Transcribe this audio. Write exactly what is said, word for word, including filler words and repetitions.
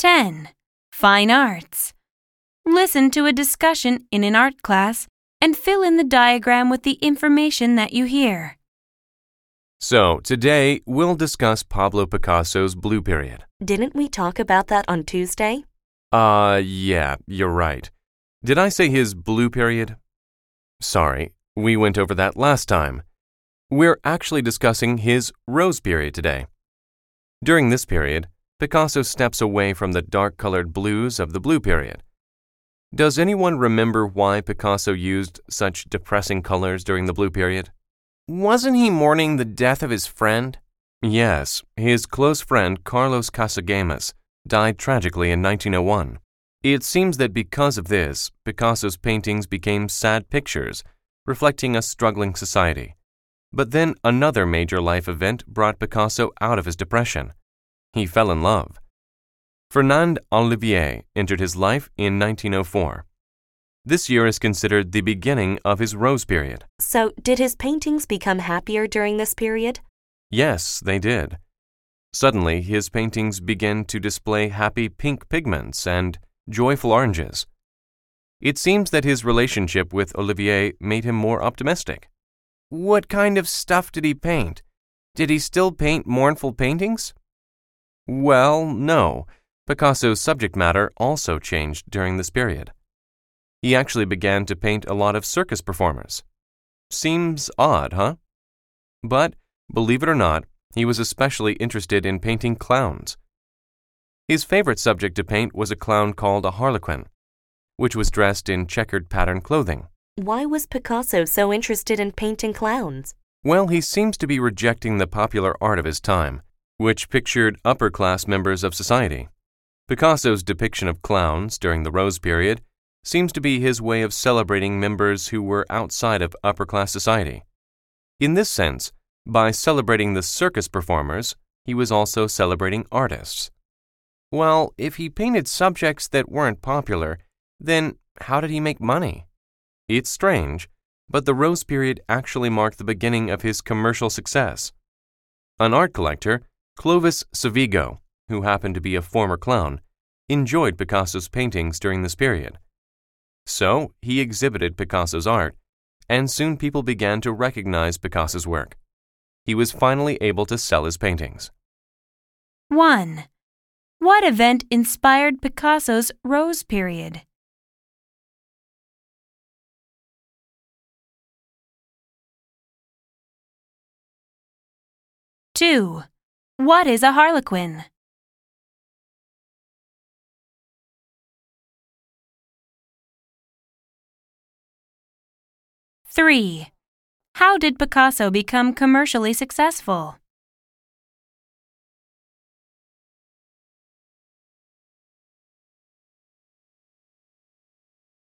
ten. Fine arts. Listen to a discussion in an art class and fill in the diagram with the information that you hear. So, today we'll discuss Pablo Picasso's blue period. Didn't we talk about that on Tuesday? Uh, yeah, you're right. Did I say his blue period? Sorry, we went over that last time. We're actually discussing his rose period today. During this period, Picasso steps away from the dark-colored blues of the blue period. Does anyone remember why Picasso used such depressing colors during the blue period? Wasn't he mourning the death of his friend? Yes, his close friend Carlos Casagemas died tragically in nineteen oh one. It seems that because of this, Picasso's paintings became sad pictures, reflecting a struggling society. But then another major life event brought Picasso out of his depression. He fell in love. Fernand Olivier entered his life in nineteen oh four. This year is considered the beginning of his rose period. So, did his paintings become happier during this period? Yes, they did. Suddenly, his paintings began to display happy pink pigments and joyful oranges. It seems that his relationship with Olivier made him more optimistic. What kind of stuff did he paint? Did he still paint mournful paintings? Well, no. Picasso's subject matter also changed during this period. He actually began to paint a lot of circus performers. Seems odd, huh? But, believe it or not, he was especially interested in painting clowns. His favorite subject to paint was a clown called a harlequin, which was dressed in checkered pattern clothing. Why was Picasso so interested in painting clowns? Well, he seems to be rejecting the popular art of his time, which pictured upper-class members of society. Picasso's depiction of clowns during the Rose period seems to be his way of celebrating members who were outside of upper-class society. In this sense, by celebrating the circus performers, he was also celebrating artists. Well, if he painted subjects that weren't popular, then how did he make money? It's strange, but the Rose period actually marked the beginning of his commercial success. An art collector, Clovis Savigo, who happened to be a former clown, enjoyed Picasso's paintings during this period. So, he exhibited Picasso's art, and soon people began to recognize Picasso's work. He was finally able to sell his paintings. one. What event inspired Picasso's Rose period? two. What is a harlequin? three. How did Picasso become commercially successful?